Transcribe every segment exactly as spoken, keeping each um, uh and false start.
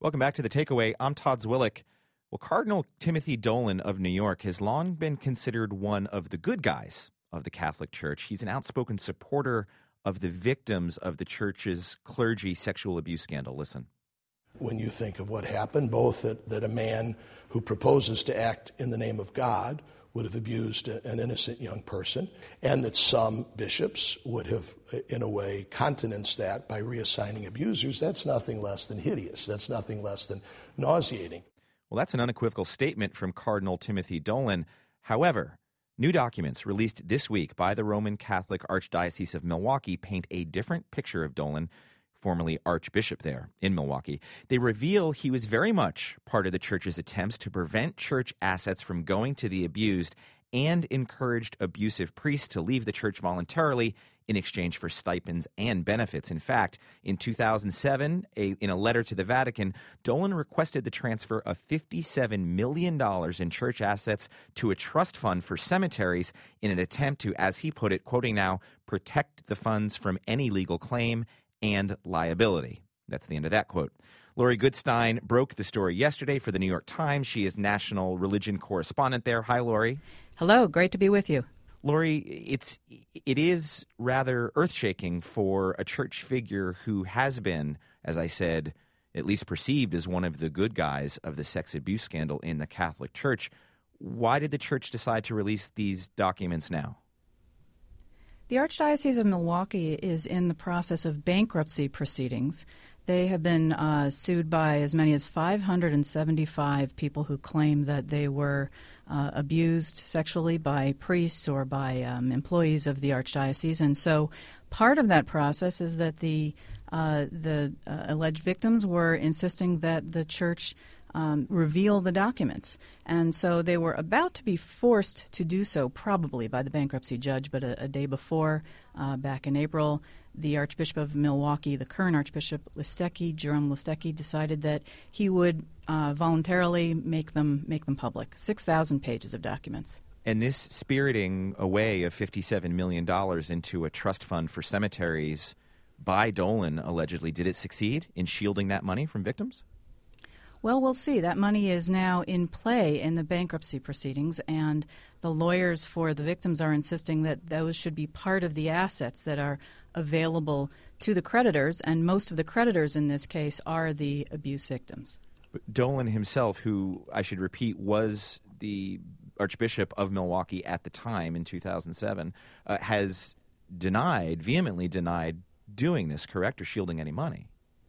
Welcome back to The Takeaway. I'm Todd Zwillick. Well, Cardinal Timothy Dolan of New York has long been considered one of the good guys of the Catholic Church. He's an outspoken supporter of the victims of the Church's clergy sexual abuse scandal. Listen. When you think of what happened, both that, that a man who proposes to act in the name of God would have abused an innocent young person, and that some bishops would have, in a way, countenanced that by reassigning abusers, that's nothing less than hideous. That's nothing less than nauseating. Well, that's an unequivocal statement from Cardinal Timothy Dolan. However, new documents released this week by the Roman Catholic Archdiocese of Milwaukee paint a different picture of Dolan, formerly Archbishop there in Milwaukee. They reveal he was very much part of the Church's attempts to prevent Church assets from going to the abused and encouraged abusive priests to leave the Church voluntarily in exchange for stipends and benefits. In fact, in two thousand seven, a, in a letter to the Vatican, Dolan requested the transfer of fifty-seven million dollars in Church assets to a trust fund for cemeteries in an attempt to, as he put it, quoting now, protect the funds from any legal claim and liability. That's the end of that quote. Lori Goodstein broke the story yesterday for the New York Times. She is national religion correspondent there. Hi, Lori. Hello. Great to be with you. Lori, it's it is rather earth-shaking for a church figure who has been, as I said, at least perceived as one of the good guys of the sex abuse scandal in the Catholic Church. Why did the Church decide to release these documents now? The Archdiocese of Milwaukee is in the process of bankruptcy proceedings. They have been uh, sued by as many as five hundred seventy-five people who claim that they were uh, abused sexually by priests or by um, employees of the Archdiocese. And so part of that process is that the, uh, the uh, alleged victims were insisting that the Church Um, reveal the documents. And so they were about to be forced to do so, probably by the bankruptcy judge, but a, a day before, uh, back in April, the Archbishop of Milwaukee, the current Archbishop Listecki, Jerome Listecki, decided that he would uh, voluntarily make them make them public. six thousand pages of documents. And this spiriting away of fifty-seven million dollars into a trust fund for cemeteries by Dolan, allegedly, did it succeed in shielding that money from victims? Well, we'll see. That money is now in play in the bankruptcy proceedings, and the lawyers for the victims are insisting that those should be part of the assets that are available to the creditors, and most of the creditors in this case are the abuse victims. But Dolan himself, who I should repeat was the Archbishop of Milwaukee at the time in two thousand seven, uh, has denied, vehemently denied doing this, correct, or shielding any money?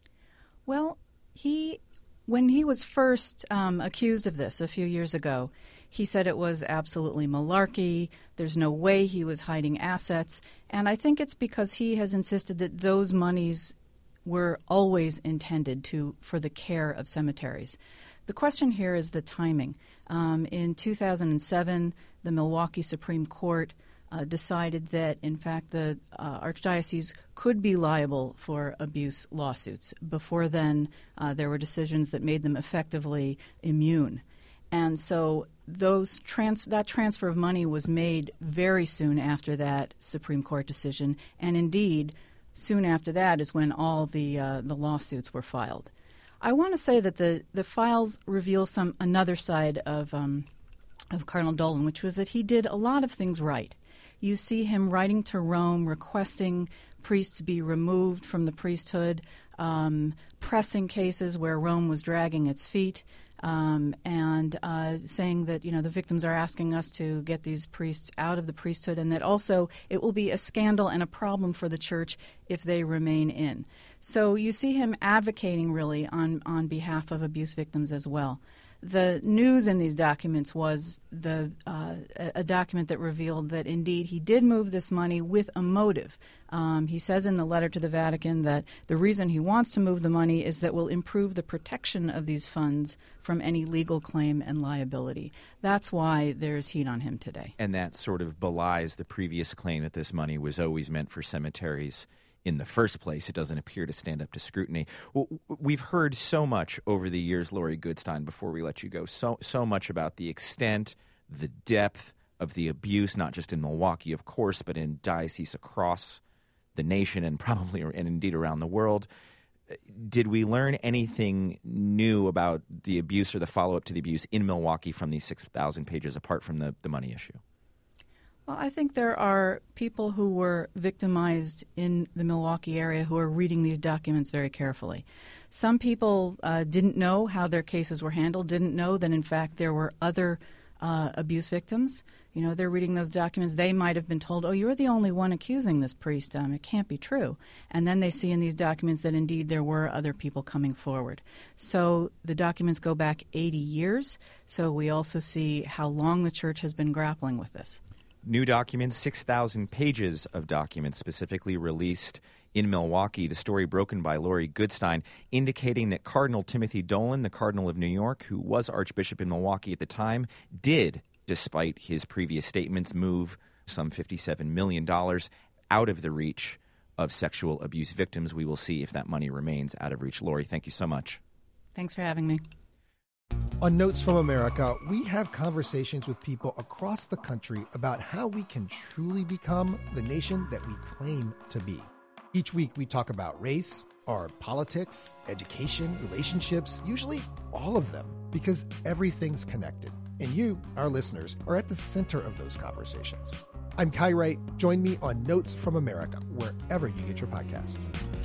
Well, he... When he was first um, accused of this a few years ago, he said it was absolutely malarkey. There's no way he was hiding assets. And I think it's because he has insisted that those monies were always intended to for the care of cemeteries. The question here is the timing. Um, in two thousand seven, the Milwaukee Supreme Court Uh, decided that, in fact, the uh, Archdiocese could be liable for abuse lawsuits. Before then, uh, there were decisions that made them effectively immune. And so those trans- that transfer of money was made very soon after that Supreme Court decision. And indeed, soon after that is when all the, uh, the lawsuits were filed. I want to say that the, the files reveal some another side of, um, of Cardinal Dolan, which was that he did a lot of things right. You see him writing to Rome, requesting priests be removed from the priesthood, um, pressing cases where Rome was dragging its feet, um, and uh, saying that, you know, the victims are asking us to get these priests out of the priesthood, and that also it will be a scandal and a problem for the Church if they remain in. So you see him advocating, really, on, on behalf of abuse victims as well. The news in these documents was the uh, a document that revealed that, indeed, he did move this money with a motive. Um, he says in the letter to the Vatican that the reason he wants to move the money is that will improve the protection of these funds from any legal claim and liability. That's why there's heat on him today. And that sort of belies the previous claim that this money was always meant for cemeteries in the first place. It doesn't appear to stand up to scrutiny. We've heard so much over the years, Lori Goodstein, before we let you go, so so much about the extent, the depth of the abuse, not just in Milwaukee, of course, but in dioceses across the nation and probably and indeed around the world. did we learn anything new about the abuse or the follow-up to the abuse in Milwaukee from these six thousand pages, apart from the, the money issue? Well, I think there are people who were victimized in the Milwaukee area who are reading these documents very carefully. Some people uh, didn't know how their cases were handled, didn't know that, in fact, there were other uh, abuse victims. You know, they're reading those documents. They might have been told, oh, you're the only one accusing this priest. Um, it can't be true. And then they see in these documents that, indeed, there were other people coming forward. So the documents go back eighty years. So we also see how long the church has been grappling with this. New documents, six thousand pages of documents specifically released in Milwaukee. The story broken by Lori Goodstein, indicating that Cardinal Timothy Dolan, the Cardinal of New York, who was Archbishop in Milwaukee at the time, did, despite his previous statements, move some fifty-seven million dollars out of the reach of sexual abuse victims. We will see if that money remains out of reach. Lori, thank you so much. Thanks for having me. On Notes from America, we have conversations with people across the country about how we can truly become the nation that we claim to be. Each week we talk about race, our politics, education, relationships, usually all of them, because everything's connected. And you, our listeners, are at the center of those conversations. I'm Kai Wright. Join me on Notes from America, wherever you get your podcasts.